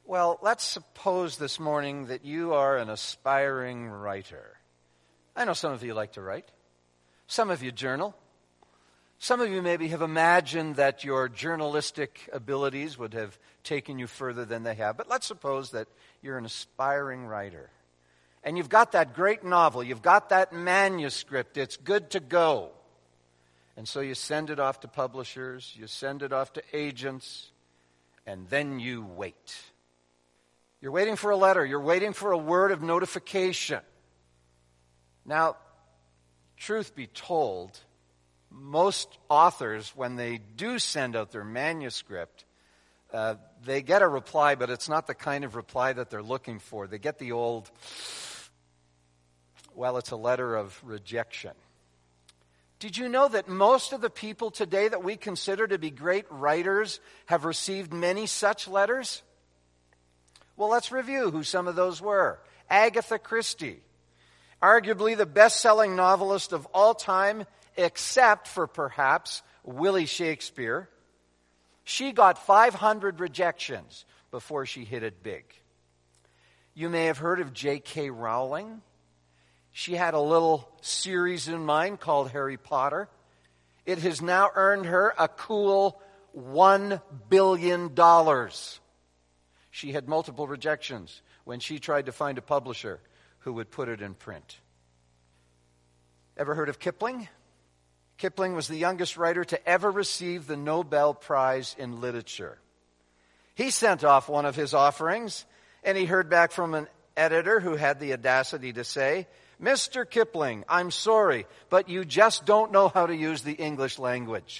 Well, let's suppose this morning that you are an aspiring writer. I know some of you like to write. Some of you journal. Some of you maybe have imagined that your journalistic abilities would have taken you further than they have. But let's suppose that you're an aspiring writer. And you've got that great novel. You've got that manuscript. It's good to go. And so you send it off to publishers. You send it off to agents. And then you wait. You're waiting for a letter. You're waiting for a word of notification. Now, truth be told, most authors, when they do send out their manuscript, they get a reply, but it's not the kind of reply that they're looking for. They get the old, well, it's a letter of rejection. Did you know that most of the people today that we consider to be great writers have received many such letters? Well, let's review who some of those were. Agatha Christie, arguably the best-selling novelist of all time, except for perhaps Willie Shakespeare. She got 500 rejections before she hit it big. You may have heard of J.K. Rowling. She had a little series in mind called Harry Potter. It has now earned her a cool $1 billion. She had multiple rejections when she tried to find a publisher who would put it in print. Ever heard of Kipling? Kipling was the youngest writer to ever receive the Nobel Prize in Literature. He sent off one of his offerings, and he heard back from an editor who had the audacity to say, "Mr. Kipling, I'm sorry, but you just don't know how to use the English language."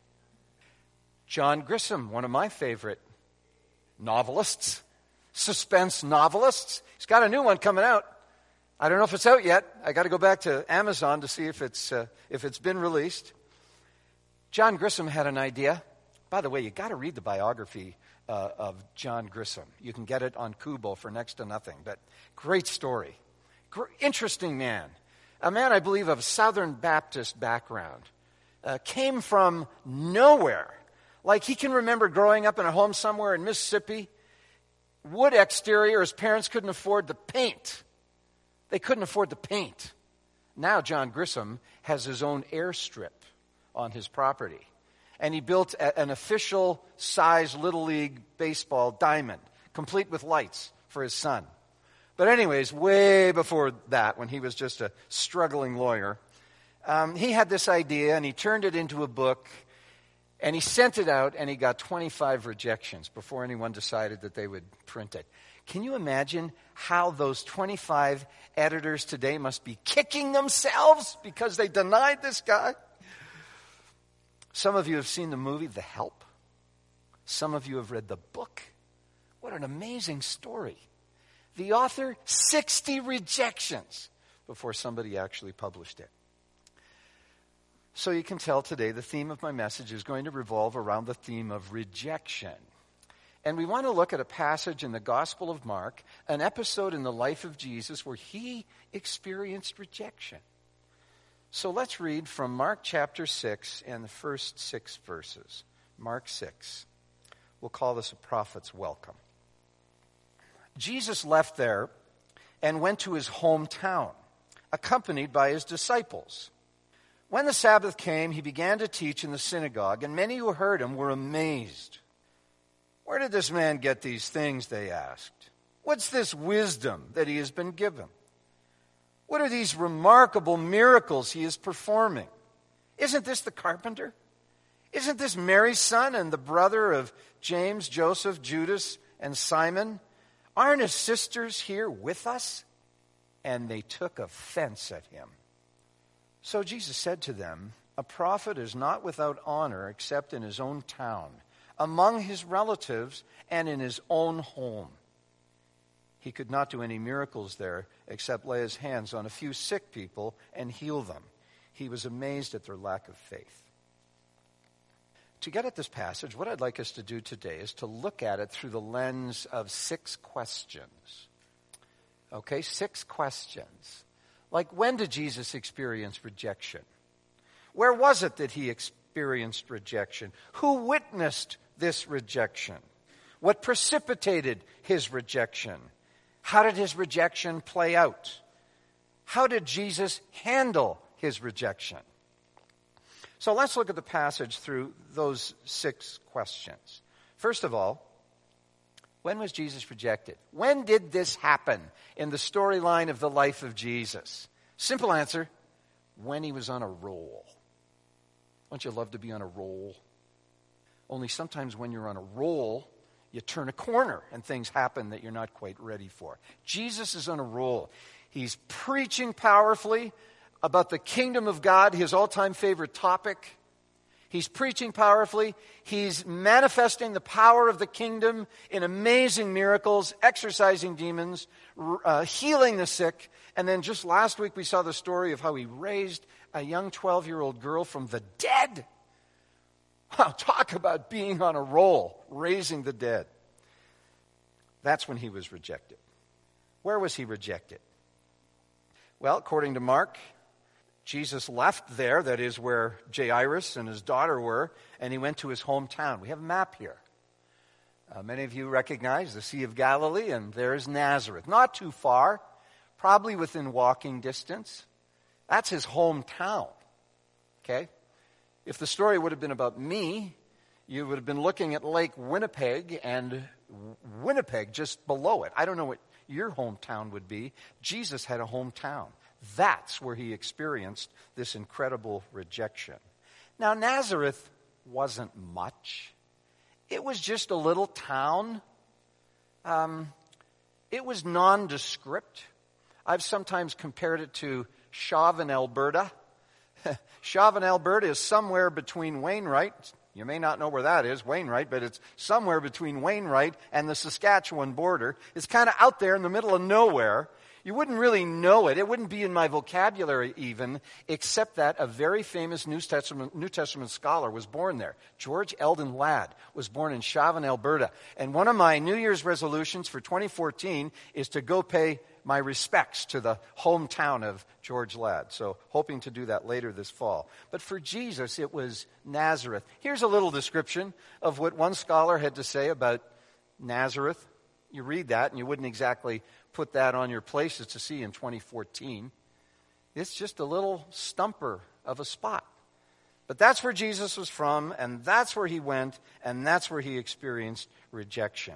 John Grisham, one of my favorite novelists, suspense novelists. He's got a new one coming out. I don't know if it's out yet. I got to go back to Amazon to see if it's been released. John Grisham had an idea. By the way, you got to read the biography of John Grisham. You can get it on Kubo for next to nothing. But great story. Interesting man. A man, I believe, of Southern Baptist background. Came from nowhere. Like he can remember growing up in a home somewhere in Mississippi. Wood exterior, his parents couldn't afford the paint. They couldn't afford the paint. Now John Grisham has his own airstrip on his property. And he built an official size Little League baseball diamond, complete with lights for his son. But anyways, way before that, when he was just a struggling lawyer, he had this idea and he turned it into a book. And he sent it out, and he got 25 rejections before anyone decided that they would print it. Can you imagine how those 25 editors today must be kicking themselves because they denied this guy? Some of you have seen the movie The Help. Some of you have read the book. What an amazing story. The author, 60 rejections before somebody actually published it. So you can tell today the theme of my message is going to revolve around the theme of rejection. And we want to look at a passage in the Gospel of Mark, an episode in the life of Jesus where he experienced rejection. So let's read from Mark chapter 6 and the first 6 verses. Mark 6. We'll call this a prophet's welcome. Jesus left there and went to his hometown, accompanied by his disciples. When the Sabbath came, he began to teach in the synagogue, and many who heard him were amazed. "Where did this man get these things?" they asked. "What's this wisdom that he has been given? What are these remarkable miracles he is performing? Isn't this the carpenter? Isn't this Mary's son and the brother of James, Joseph, Judas, and Simon? Aren't his sisters here with us?" And they took offense at him. So Jesus said to them, "A prophet is not without honor except in his own town, among his relatives, and in his own home." He could not do any miracles there except lay his hands on a few sick people and heal them. He was amazed at their lack of faith. To get at this passage, what I'd like us to do today is to look at it through the lens of 6 questions. Okay, 6 questions. Like, when did Jesus experience rejection? Where was it that he experienced rejection? Who witnessed this rejection? What precipitated his rejection? How did his rejection play out? How did Jesus handle his rejection? So let's look at the passage through those 6 questions. First of all, when was Jesus rejected? When did this happen in the storyline of the life of Jesus? Simple answer, when he was on a roll. Don't you love to be on a roll? Only sometimes when you're on a roll, you turn a corner and things happen that you're not quite ready for. Jesus is on a roll. He's preaching powerfully about the kingdom of God, his all-time favorite topic. He's preaching powerfully. He's manifesting the power of the kingdom in amazing miracles, exorcising demons, healing the sick. And then just last week we saw the story of how he raised a young 12-year-old girl from the dead. Wow, talk about being on a roll, raising the dead. That's when he was rejected. Where was he rejected? Well, according to Mark, Jesus left there, that is where Jairus and his daughter were, and he went to his hometown. We have a map here. Many of you recognize the Sea of Galilee, and there's Nazareth. Not too far, probably within walking distance. That's his hometown. Okay? If the story would have been about me, you would have been looking at Lake Winnipeg and Winnipeg just below it. I don't know what your hometown would be. Jesus had a hometown. That's where he experienced this incredible rejection. Now, Nazareth wasn't much. It was just a little town. It was nondescript. I've sometimes compared it to Chauvin, Alberta. Chauvin, Alberta is somewhere between Wainwright. You may not know where that is, Wainwright, but it's somewhere between Wainwright and the Saskatchewan border. It's kind of out there in the middle of nowhere. You wouldn't really know it. It wouldn't be in my vocabulary even, except that a very famous New Testament scholar was born there. George Eldon Ladd was born in Chauvin, Alberta. And one of my New Year's resolutions for 2014 is to go pay my respects to the hometown of George Ladd. So hoping to do that later this fall. But for Jesus, it was Nazareth. Here's a little description of what one scholar had to say about Nazareth. You read that and you wouldn't exactly put that on your places to see in 2014. It's just a little stumper of a spot. But that's where Jesus was from, and that's where he went, and that's where he experienced rejection.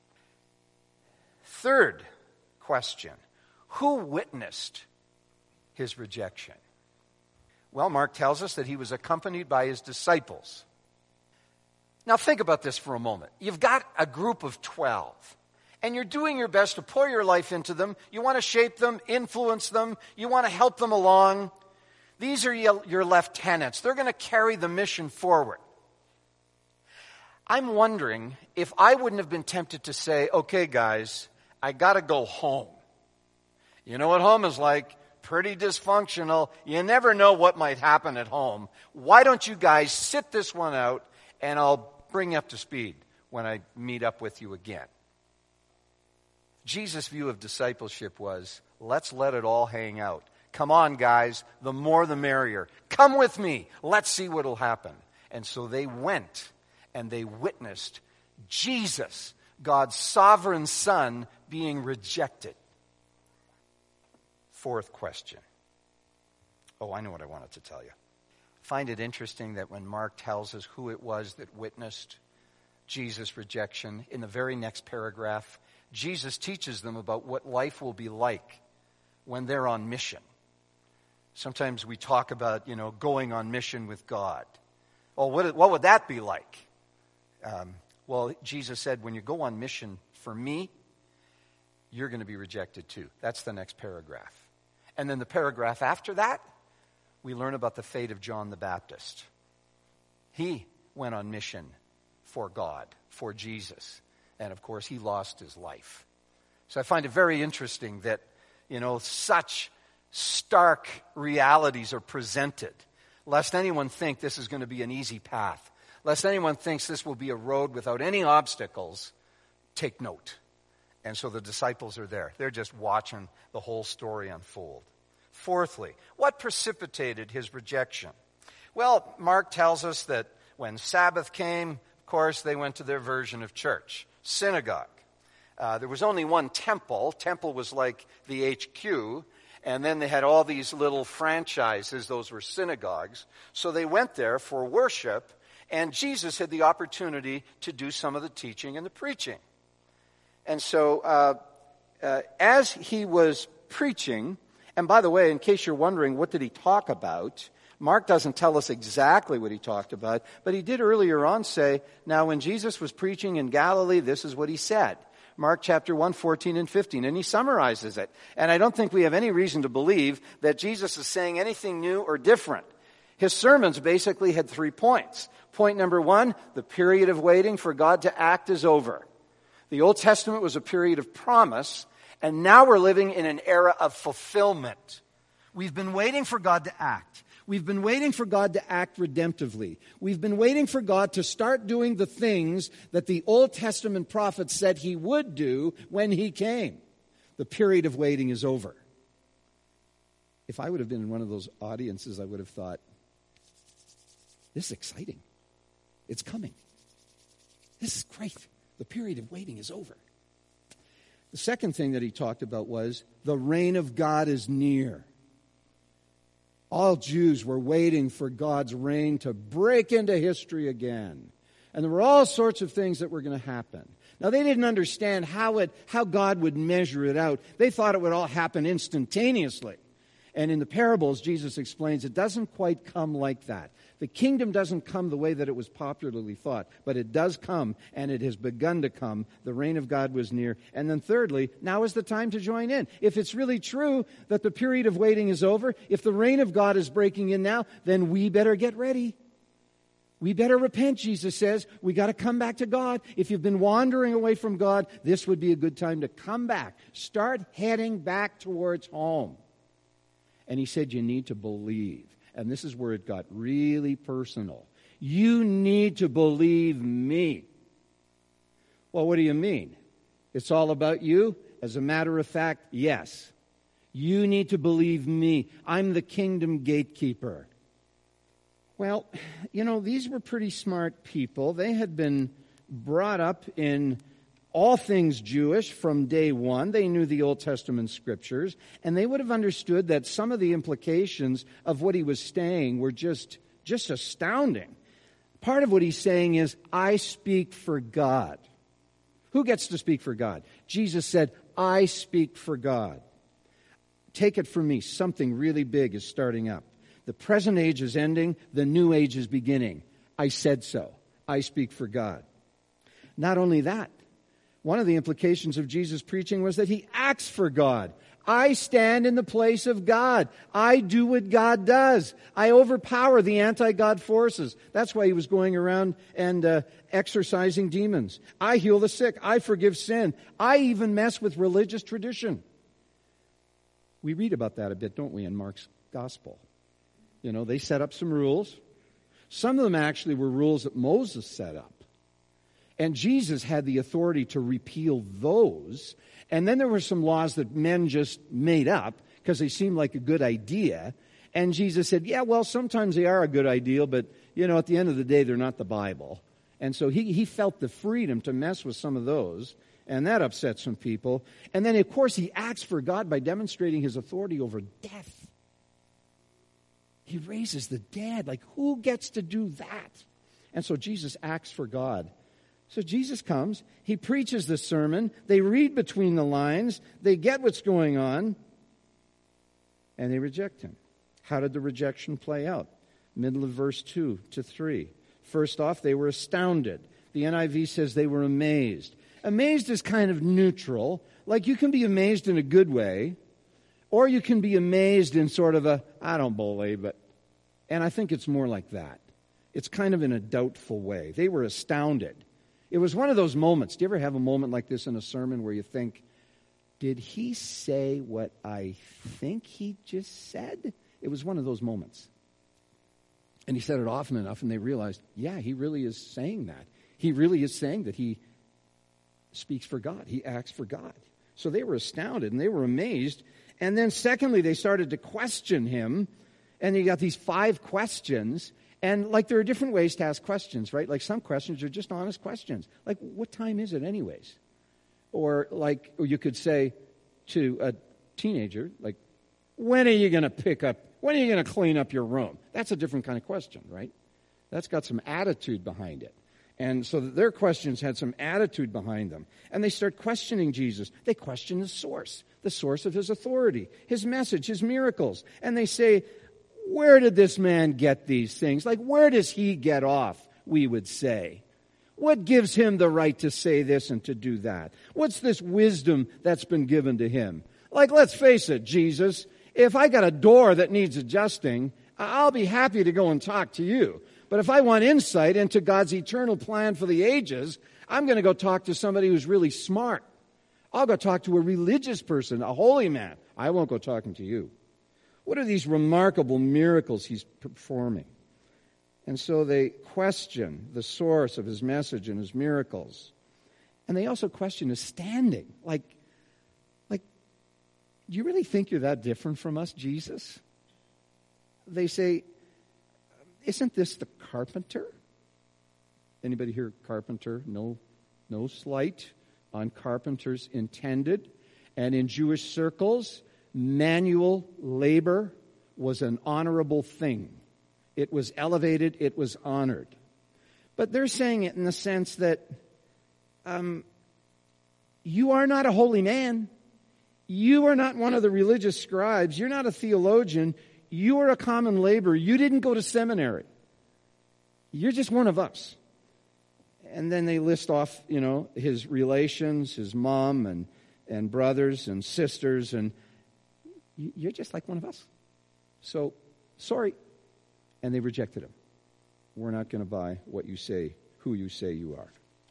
Third question, who witnessed his rejection? Well, Mark tells us that he was accompanied by his disciples. Now think about this for a moment. You've got a group of 12. And you're doing your best to pour your life into them. You want to shape them, influence them. You want to help them along. These are your lieutenants. They're going to carry the mission forward. I'm wondering if I wouldn't have been tempted to say, okay, guys, I got to go home. You know what home is like? Pretty dysfunctional. You never know what might happen at home. Why don't you guys sit this one out, and I'll bring you up to speed when I meet up with you again. Jesus' view of discipleship was, let's let it all hang out. Come on, guys, the more the merrier. Come with me. Let's see what will happen. And so they went and they witnessed Jesus, God's sovereign Son, being rejected. Fourth question. Oh, I know what I wanted to tell you. Find it interesting that when Mark tells us who it was that witnessed Jesus' rejection, in the very next paragraph, Jesus teaches them about what life will be like when they're on mission. Sometimes we talk about, going on mission with God. Oh, what would that be like? Well, Jesus said, when you go on mission for me, you're going to be rejected too. That's the next paragraph. And then the paragraph after that, we learn about the fate of John the Baptist. He went on mission for God, for Jesus. And of course, he lost his life. So I find it very interesting that, such stark realities are presented, lest anyone think this is going to be an easy path, lest anyone thinks this will be a road without any obstacles. Take note. And so the disciples are there. They're just watching the whole story unfold. Fourthly, what precipitated his rejection? Well, Mark tells us that when Sabbath came, of course, they went to their version of church. synagogue. There was only one temple. Temple was like the HQ. And then they had all these little franchises. Those were synagogues. So they went there for worship. And Jesus had the opportunity to do some of the teaching and the preaching. And so as he was preaching, and by the way, in case you're wondering, what did he talk about? Mark doesn't tell us exactly what he talked about, but he did earlier on say, now when Jesus was preaching in Galilee, this is what he said. Mark chapter 1, 14 and 15, and he summarizes it. And I don't think we have any reason to believe that Jesus is saying anything new or different. His sermons basically had 3 points. Point number 1, the period of waiting for God to act is over. The Old Testament was a period of promise, and now we're living in an era of fulfillment. We've been waiting for God to act. We've been waiting for God to act redemptively. We've been waiting for God to start doing the things that the Old Testament prophets said he would do when he came. The period of waiting is over. If I would have been in one of those audiences, I would have thought, this is exciting. It's coming. This is great. The period of waiting is over. The second thing that he talked about was the reign of God is near. All Jews were waiting for God's reign to break into history again. And there were all sorts of things that were going to happen. Now, they didn't understand how God would measure it out. They thought it would all happen instantaneously. And in the parables, Jesus explains it doesn't quite come like that. The kingdom doesn't come the way that it was popularly thought, but it does come, and it has begun to come. The reign of God was near. And then thirdly, now is the time to join in. If it's really true that the period of waiting is over, if the reign of God is breaking in now, then we better get ready. We better repent, Jesus says. We got to come back to God. If you've been wandering away from God, this would be a good time to come back. Start heading back towards home. And he said you need to believe. And this is where it got really personal. You need to believe me. Well, what do you mean? It's all about you? As a matter of fact, yes. You need to believe me. I'm the kingdom gatekeeper. Well, these were pretty smart people. They had been brought up in all things Jewish from day one. They knew the Old Testament scriptures, and they would have understood that some of the implications of what he was saying were just astounding. Part of what he's saying is, I speak for God. Who gets to speak for God? Jesus said, I speak for God. Take it from me, something really big is starting up. The present age is ending, the new age is beginning. I said so. I speak for God. Not only that, one of the implications of Jesus' preaching was that he acts for God. I stand in the place of God. I do what God does. I overpower the anti-God forces. That's why he was going around and exorcising demons. I heal the sick. I forgive sin. I even mess with religious tradition. We read about that a bit, don't we, in Mark's gospel? They set up some rules. Some of them actually were rules that Moses set up. And Jesus had the authority to repeal those. And then there were some laws that men just made up because they seemed like a good idea. And Jesus said, yeah, well, sometimes they are a good idea, but, at the end of the day, they're not the Bible. And so he felt the freedom to mess with some of those. And that upset some people. And then, of course, he acts for God by demonstrating his authority over death. He raises the dead. Like, who gets to do that? And so Jesus acts for God. So Jesus comes, he preaches this sermon, they read between the lines, they get what's going on, and they reject him. How did the rejection play out? Middle of verse 2 to 3. First off, they were astounded. The NIV says they were amazed. Amazed is kind of neutral. Like, you can be amazed in a good way, or you can be amazed in sort of a, I don't believe it. And I think it's more like that. It's kind of in a doubtful way. They were astounded. It was one of those moments. Do you ever have a moment like this in a sermon where you think, did he say what I think he just said? It was one of those moments. And he said it often enough, and they realized, yeah, he really is saying that. He really is saying that he speaks for God. He acts for God. So they were astounded, and they were amazed. And then secondly, they started to question him. And you got these 5 questions. And like there are different ways to ask questions, right? Like some questions are just honest questions. Like, what time is it anyways? Or you could say to a teenager, like, when are you going to clean up your room? That's a different kind of question, right? That's got some attitude behind it. And so their questions had some attitude behind them. And they start questioning Jesus. They question the source of his authority, his message, his miracles. And they say, where did this man get these things? Like, where does he get off, we would say? What gives him the right to say this and to do that? What's this wisdom that's been given to him? Like, let's face it, Jesus, if I got a door that needs adjusting, I'll be happy to go and talk to you. But if I want insight into God's eternal plan for the ages, I'm going to go talk to somebody who's really smart. I'll go talk to a religious person, a holy man. I won't go talking to you. What are these remarkable miracles he's performing? And so they question the source of his message and his miracles. And they also question his standing. Like, do you really think you're that different from us, Jesus? They say, isn't this the carpenter? Anybody here carpenter? No slight on carpenters intended. And in Jewish circles, manual labor was an honorable thing. It was elevated, it was honored. But they're saying it in the sense that you are not a holy man. You are not one of the religious scribes. You're not a theologian. You are a common laborer. You didn't go to seminary. You're just one of us. And then they list off, his relations, his mom and brothers and sisters, and you're just like one of us. So, sorry. And they rejected him. We're not going to buy what you say, who you say you are.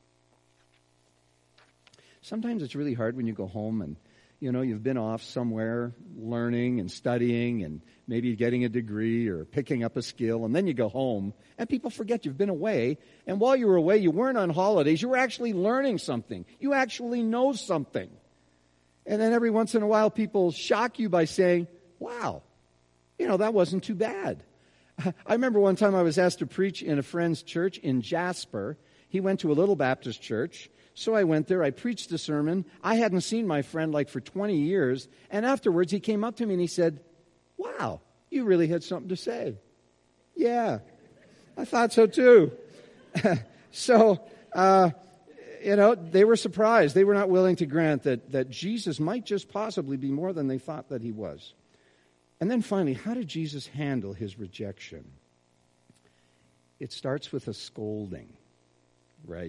Sometimes it's really hard when you go home and, you've been off somewhere learning and studying and maybe getting a degree or picking up a skill, and then you go home and people forget you've been away. And while you were away, you weren't on holidays. You were actually learning something. You actually know something. And then every once in a while, people shock you by saying, wow, that wasn't too bad. I remember one time I was asked to preach in a friend's church in Jasper. He went to a little Baptist church. So I went there. I preached a sermon. I hadn't seen my friend for 20 years. And afterwards, he came up to me and he said, wow, you really had something to say. Yeah, I thought so too. So, they were surprised. They were not willing to grant that Jesus might just possibly be more than they thought that he was. And then finally, how did Jesus handle his rejection? It starts with a scolding, right?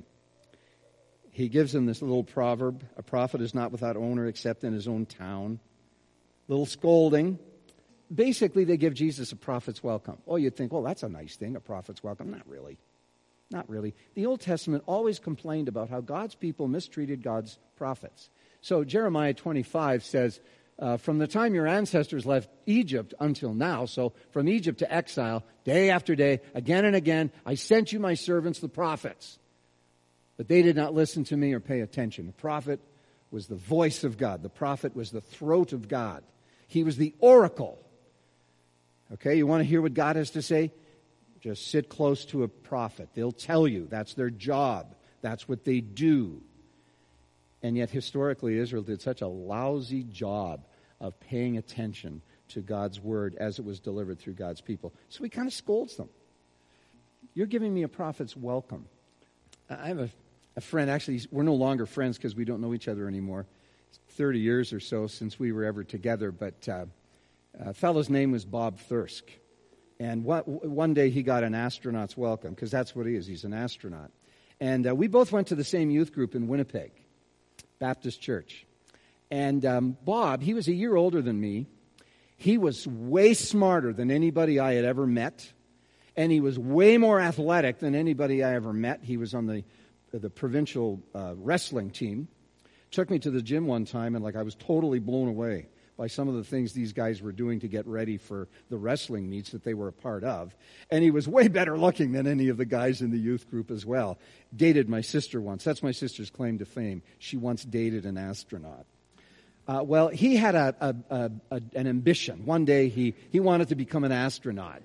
He gives them this little proverb, a prophet is not without owner except in his own town. Little scolding. Basically, they give Jesus a prophet's welcome. Oh, you'd think, well, that's a nice thing, a prophet's welcome. Not really. Not really. The Old Testament always complained about how God's people mistreated God's prophets. So Jeremiah 25 says, from the time your ancestors left Egypt until now, so from Egypt to exile, day after day, again and again, I sent you my servants, the prophets. But they did not listen to me or pay attention. The prophet was the voice of God. The prophet was the throat of God. He was the oracle. Okay, you want to hear what God has to say? Just sit close to a prophet. They'll tell you. That's their job. That's what they do. And yet, historically, Israel did such a lousy job of paying attention to God's word as it was delivered through God's people. So he kind of scolds them. You're giving me a prophet's welcome. I have a friend, actually, we're no longer friends because we don't know each other anymore. It's 30 years or so since we were ever together, but a fellow's name was Bob Thirsk. And one day he got an astronaut's welcome, because that's what he is. He's an astronaut. And we both went to the same youth group in Winnipeg, Baptist Church. And Bob, he was a year older than me. He was way smarter than anybody I had ever met. And he was way more athletic than anybody I ever met. He was on the provincial wrestling team. Took me to the gym one time, and I was totally blown away by some of the things these guys were doing to get ready for the wrestling meets that they were a part of. And he was way better looking than any of the guys in the youth group as well. Dated my sister once. That's my sister's claim to fame. She once dated an astronaut. Well, he had an ambition. One day he wanted to become an astronaut.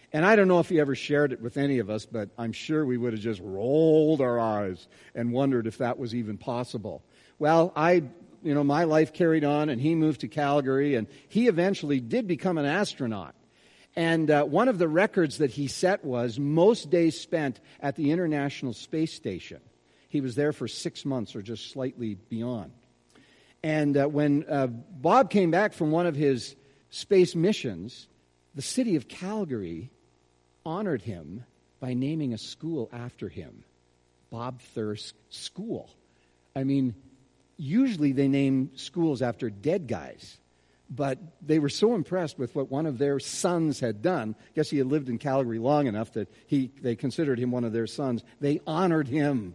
And I don't know if he ever shared it with any of us, but I'm sure we would have just rolled our eyes and wondered if that was even possible. Well, my life carried on, and he moved to Calgary, and he eventually did become an astronaut. And one of the records that he set was most days spent at the International Space Station. He was there for 6 months or just slightly beyond. And when Bob came back from one of his space missions, the city of Calgary honored him by naming a school after him, Bob Thirsk School. I mean, usually they name schools after dead guys, but they were so impressed with what one of their sons had done. I guess he had lived in Calgary long enough that they considered him one of their sons. They honored him.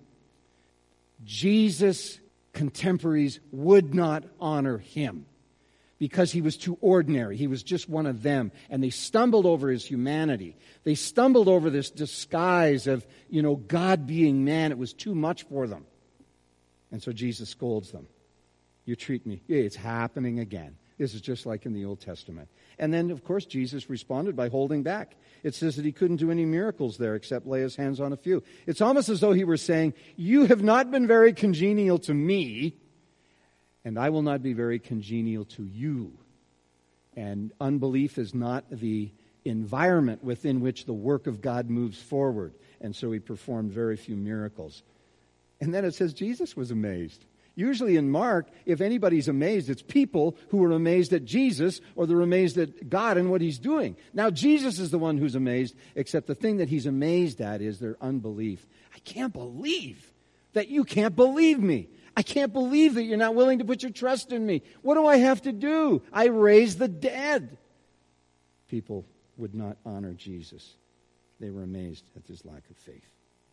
Jesus' contemporaries would not honor him because he was too ordinary. He was just one of them. And they stumbled over his humanity. They stumbled over this disguise of, God being man. It was too much for them. And so Jesus scolds them. You treat me. Yeah, it's happening again. This is just like in the Old Testament. And then, of course, Jesus responded by holding back. It says that he couldn't do any miracles there except lay his hands on a few. It's almost as though he were saying, you have not been very congenial to me, and I will not be very congenial to you. And unbelief is not the environment within which the work of God moves forward. And so he performed very few miracles. And then it says Jesus was amazed. Usually in Mark, if anybody's amazed, it's people who are amazed at Jesus or they're amazed at God and what he's doing. Now Jesus is the one who's amazed, except the thing that he's amazed at is their unbelief. I can't believe that you can't believe me. I can't believe that you're not willing to put your trust in me. What do I have to do? I raise the dead. People would not honor Jesus. They were amazed at his lack of faith.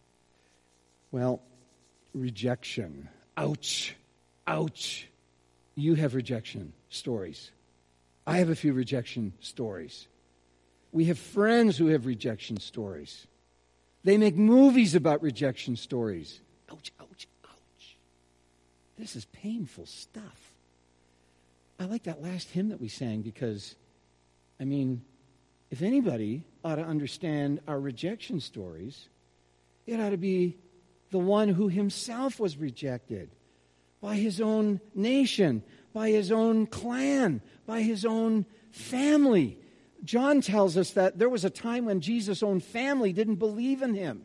Well, rejection. Ouch. Ouch. You have rejection stories. I have a few rejection stories. We have friends who have rejection stories. They make movies about rejection stories. Ouch, ouch, ouch. This is painful stuff. I like that last hymn that we sang because, if anybody ought to understand our rejection stories, it ought to be the one who himself was rejected by his own nation, by his own clan, by his own family. John tells us that there was a time when Jesus' own family didn't believe in him.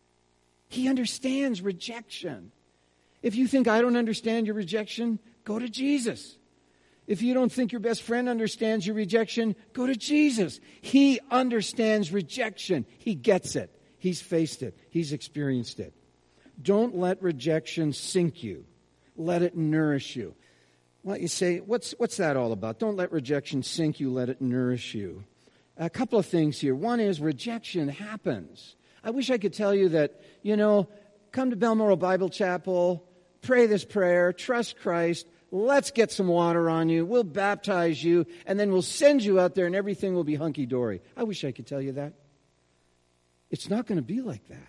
He understands rejection. If you think I don't understand your rejection, go to Jesus. If you don't think your best friend understands your rejection, go to Jesus. He understands rejection. He gets it. He's faced it. He's experienced it. Don't let rejection sink you. Let it nourish you. Well, you say, what's that all about? Don't let rejection sink you. Let it nourish you. A couple of things here. One is rejection happens. I wish I could tell you that, come to Balmoral Bible Chapel, pray this prayer, trust Christ, let's get some water on you, we'll baptize you, and then we'll send you out there and everything will be hunky-dory. I wish I could tell you that. It's not going to be like that.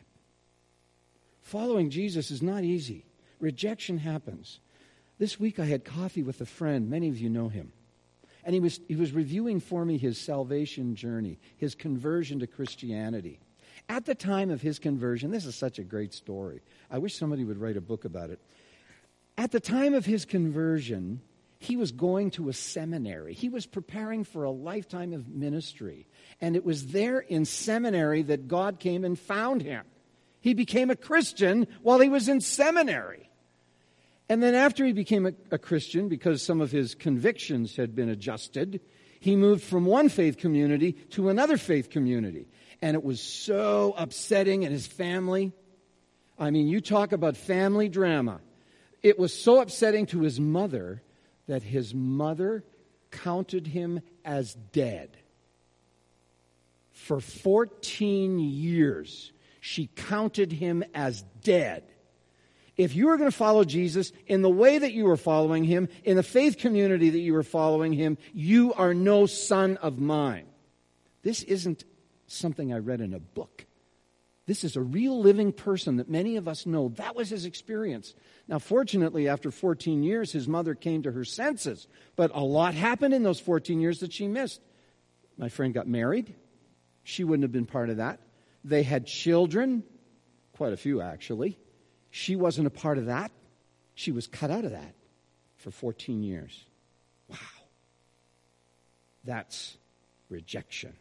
Following Jesus is not easy. Rejection happens. This week I had coffee with a friend. Many of you know him. And he was reviewing for me his salvation journey, his conversion to Christianity. At the time of his conversion, this is such a great story. I wish somebody would write a book about it. At the time of his conversion, he was going to a seminary. He was preparing for a lifetime of ministry. And it was there in seminary that God came and found him. He became a Christian while he was in seminary. And then after he became a Christian, because some of his convictions had been adjusted, he moved from one faith community to another faith community. And it was so upsetting in his family. You talk about family drama. It was so upsetting to his mother that his mother counted him as dead. For 14 years, she counted him as dead. If you were going to follow Jesus in the way that you were following him, in the faith community that you were following him, you are no son of mine. This isn't something I read in a book. This is a real living person that many of us know. That was his experience. Now, fortunately, after 14 years, his mother came to her senses. But a lot happened in those 14 years that she missed. My friend got married. She wouldn't have been part of that. They had children, quite a few actually. She wasn't a part of that. She was cut out of that for 14 years. Wow. That's rejection.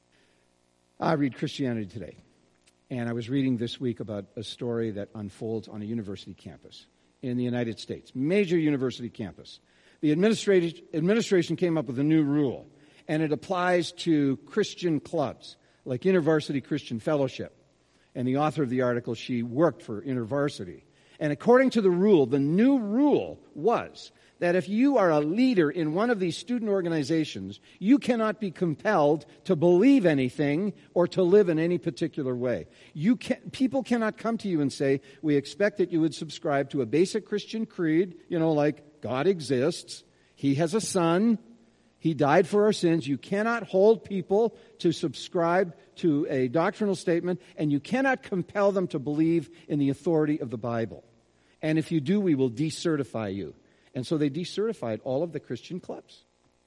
I read Christianity Today, and I was reading this week about a story that unfolds on a university campus in the United States, major university campus. The administration came up with a new rule, and it applies to Christian clubs, like InterVarsity Christian Fellowship. And the author of the article, she worked for InterVarsity. And according to the rule, the new rule was that if you are a leader in one of these student organizations, you cannot be compelled to believe anything or to live in any particular way. People cannot come to you and say, we expect that you would subscribe to a basic Christian creed, like God exists, He has a son, He died for our sins. You cannot hold people to subscribe to a doctrinal statement, and you cannot compel them to believe in the authority of the Bible. And if you do, we will decertify you. And so they decertified all of the Christian clubs.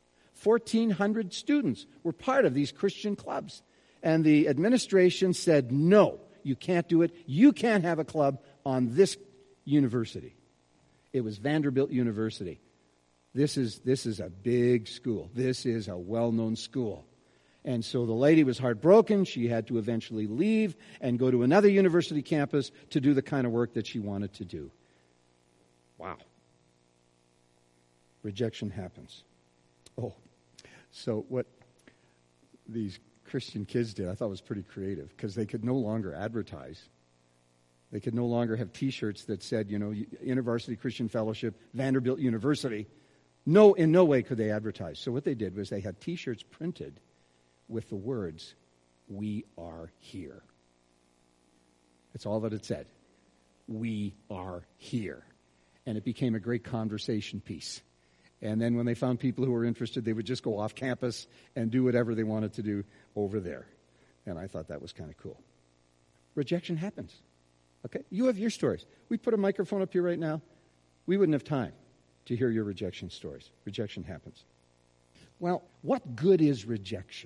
1,400 students were part of these Christian clubs. And the administration said, no, you can't do it. You can't have a club on this university. It was Vanderbilt University. This is a big school. This is a well-known school. And so the lady was heartbroken. She had to eventually leave and go to another university campus to do the kind of work that she wanted to do. Wow. Rejection happens. Oh, so what these Christian kids did, I thought was pretty creative, because they could no longer advertise. They could no longer have T-shirts that said, InterVarsity Christian Fellowship, Vanderbilt University. No, in no way could they advertise. So what they did was they had T-shirts printed with the words, "We are here." That's all that it said. We are here. And it became a great conversation piece. And then when they found people who were interested, they would just go off campus and do whatever they wanted to do over there. And I thought that was kind of cool. Rejection happens. Okay? You have your stories. We put a microphone up here right now. We wouldn't have time to hear your rejection stories. Rejection happens. Well, what good is rejection?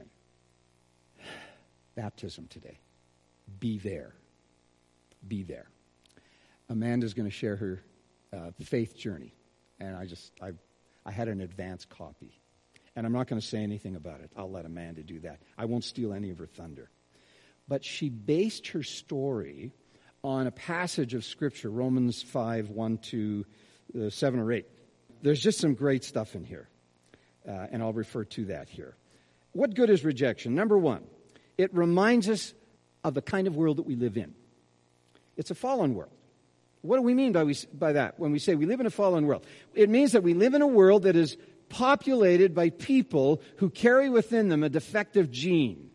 Baptism today. Be there. Be there. Amanda's going to share her faith journey. And I had an advance copy. And I'm not going to say anything about it. I'll let Amanda do that. I won't steal any of her thunder. But she based her story on a passage of Scripture, Romans 5, 1 to 7 or 8. There's just some great stuff in here. And I'll refer to that here. What good is rejection? Number one, it reminds us of the kind of world that we live in. It's a fallen world. What do we mean by that when we say we live in a fallen world? It means that we live in a world that is populated by people who carry within them a defective gene.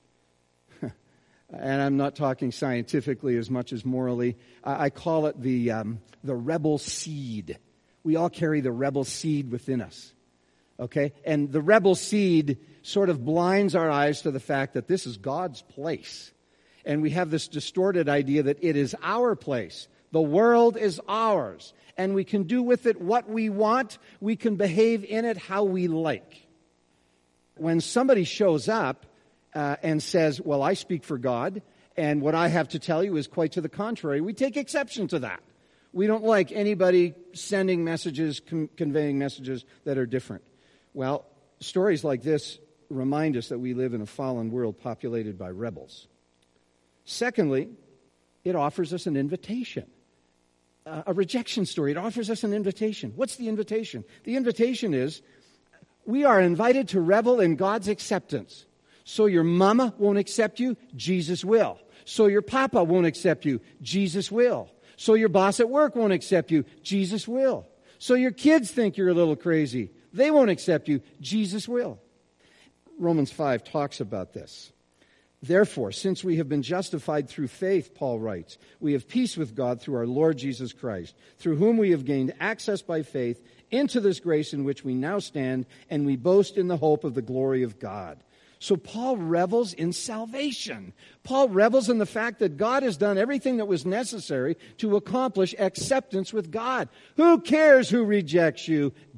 And I'm not talking scientifically as much as morally. I call it the rebel seed. We all carry the rebel seed within us. Okay? And the rebel seed sort of blinds our eyes to the fact that this is God's place. And we have this distorted idea that it is our place. The world is ours. And we can do with it what we want. We can behave in it how we like. When somebody shows up and says, well, I speak for God, and what I have to tell you is quite to the contrary, we take exception to that. We don't like anybody sending messages, conveying messages that are different. Well, stories like this remind us that we live in a fallen world populated by rebels. Secondly, it offers us an invitation. A rejection story, it offers us an invitation. What's the invitation? The invitation is we are invited to revel in God's acceptance. So your mama won't accept you, Jesus will. So your papa won't accept you, Jesus will. So your boss at work won't accept you, Jesus will. So your kids think you're a little crazy, they won't accept you, Jesus will. Romans 5 talks about this. Therefore, since we have been justified through faith, Paul writes, we have peace with God through our Lord Jesus Christ, through whom we have gained access by faith into this grace in which we now stand, and we boast in the hope of the glory of God. So Paul revels in salvation. Paul revels in the fact that God has done everything that was necessary to accomplish acceptance with God. Who cares who rejects you?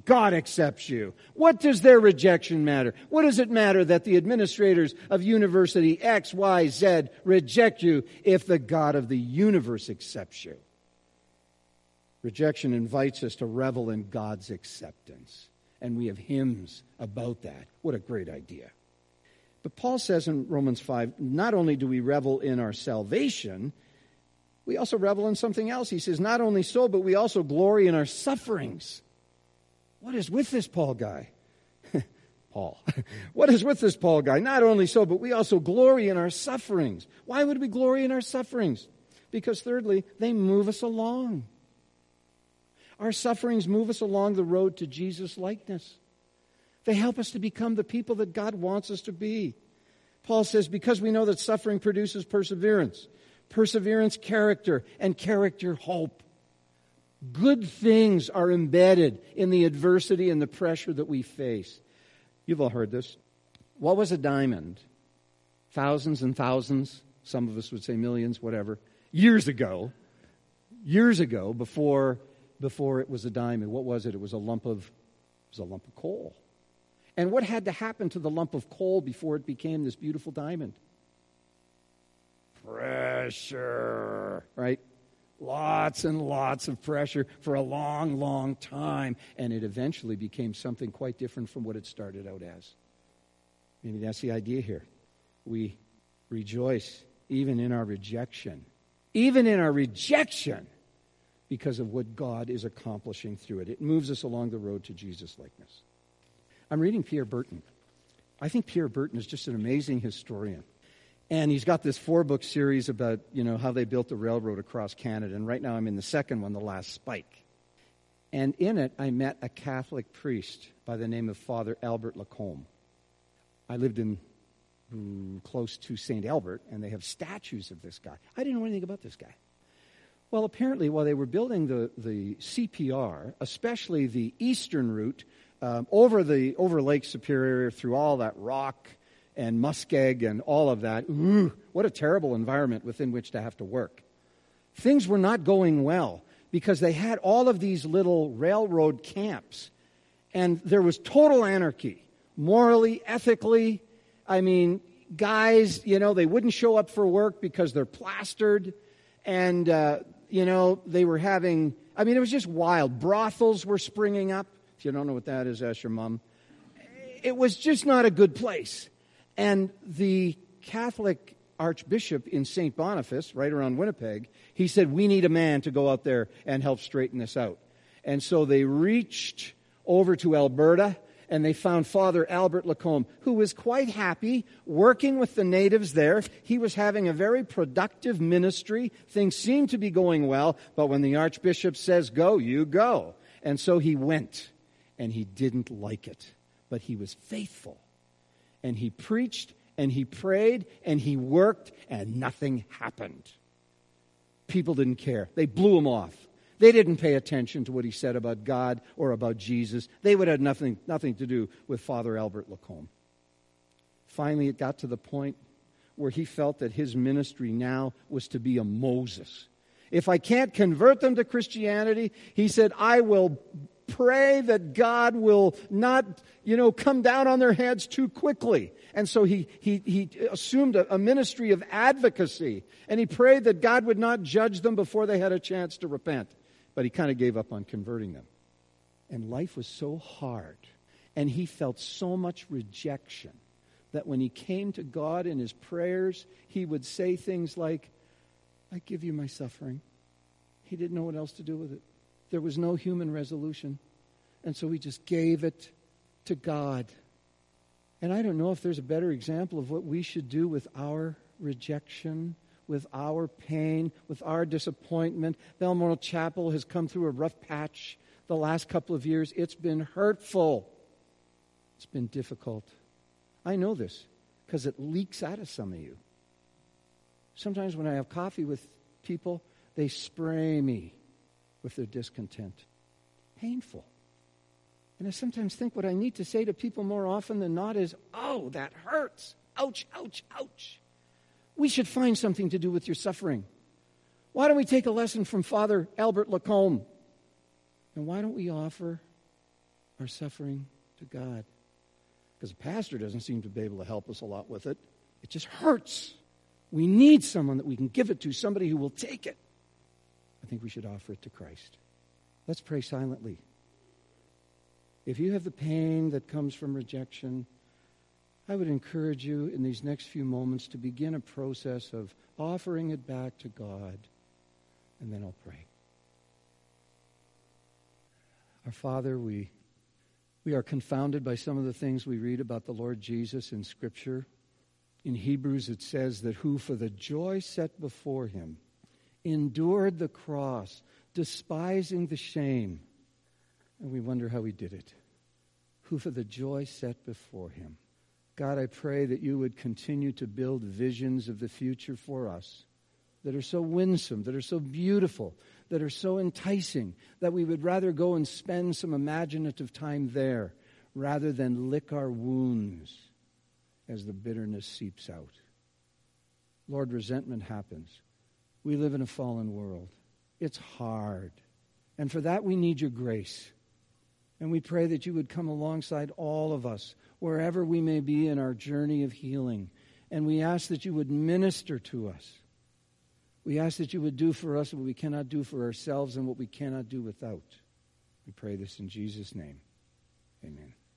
God accepts you. What does their rejection matter? What does it matter that the administrators of University X, Y, Z reject you if the God of the universe accepts you? Rejection invites us to revel in God's acceptance. And we have hymns about that. What a great idea. But Paul says in Romans 5, not only do we revel in our salvation, we also revel in something else. He says, not only so, but we also glory in our sufferings. What is with this Paul guy? Paul. What is with this Paul guy? Not only so, but we also glory in our sufferings. Why would we glory in our sufferings? Because thirdly, they move us along. Our sufferings move us along the road to Jesus' likeness. They help us to become the people that God wants us to be. Paul says, because we know that suffering produces perseverance. Perseverance, character, and character, hope. Good things are embedded in the adversity and the pressure that we face. You've all heard this. What was a diamond? Thousands and thousands, some of us would say millions, whatever, years ago, before it was a diamond. What was it? It was a lump of coal. And what had to happen to the lump of coal before it became this beautiful diamond? Pressure, right? Lots and lots of pressure for a long, long time. And it eventually became something quite different from what it started out as. Maybe that's the idea here. We rejoice even in our rejection. Even in our rejection, because of what God is accomplishing through it. It moves us along the road to Jesus likeness. I'm reading Pierre Berton. I think Pierre Berton is just an amazing historian. And he's got this 4-book series about, how they built the railroad across Canada. And right now I'm in the second one, The Last Spike. And in it, I met a Catholic priest by the name of Father Albert Lacombe. I lived in close to St. Albert, and they have statues of this guy. I didn't know anything about this guy. Well, apparently, while they were building the CPR, especially the eastern route, over Lake Superior, through all that rock and muskeg and all of that, what a terrible environment within which to have to work. Things were not going well because they had all of these little railroad camps, and there was total anarchy, morally, ethically. I mean, guys, they wouldn't show up for work because they're plastered, and they were having, it was just wild. Brothels were springing up. If you don't know what that is, ask your mom. It was just not a good place. And the Catholic Archbishop in St. Boniface, right around Winnipeg, he said, we need a man to go out there and help straighten this out. And so they reached over to Alberta, and they found Father Albert Lacombe, who was quite happy working with the natives there. He was having a very productive ministry. Things seemed to be going well, but when the Archbishop says go, you go. And so he went, and he didn't like it, but he was faithful. And he preached, and he prayed, and he worked, and nothing happened. People didn't care. They blew him off. They didn't pay attention to what he said about God or about Jesus. They would have nothing to do with Father Albert Lacombe. Finally, it got to the point where he felt that his ministry now was to be a Moses. If I can't convert them to Christianity, he said, I will pray that God will not, come down on their heads too quickly. And so he assumed a ministry of advocacy, and he prayed that God would not judge them before they had a chance to repent. But he kind of gave up on converting them. And life was so hard, and he felt so much rejection that when he came to God in his prayers, he would say things like, I give you my suffering. He didn't know what else to do with it. There was no human resolution. And so he just gave it to God. And I don't know if there's a better example of what we should do with our rejection, with our pain, with our disappointment. Balmoral Chapel has come through a rough patch the last couple of years. It's been hurtful. It's been difficult. I know this because it leaks out of some of you. Sometimes when I have coffee with people, they spray me with their discontent. Painful. And I sometimes think what I need to say to people more often than not is, oh, that hurts. Ouch, ouch, ouch. We should find something to do with your suffering. Why don't we take a lesson from Father Albert Lacombe? And why don't we offer our suffering to God. Because a pastor doesn't seem to be able to help us a lot with it. It just hurts. We need someone that we can give it to, somebody who will take it. I think we should offer it to Christ. Let's pray silently. If you have the pain that comes from rejection, I would encourage you in these next few moments to begin a process of offering it back to God, and then I'll pray. Our Father, we are confounded by some of the things we read about the Lord Jesus in Scripture. In Hebrews it says that who for the joy set before him endured the cross, despising the shame. And we wonder how he did it. Who for the joy set before him. God, I pray that you would continue to build visions of the future for us that are so winsome, that are so beautiful, that are so enticing, that we would rather go and spend some imaginative time there rather than lick our wounds as the bitterness seeps out. Lord, resentment happens. We live in a fallen world. It's hard. And for that we need your grace. And we pray that you would come alongside all of us, wherever we may be in our journey of healing. And we ask that you would minister to us. We ask that you would do for us what we cannot do for ourselves and what we cannot do without. We pray this in Jesus' name. Amen.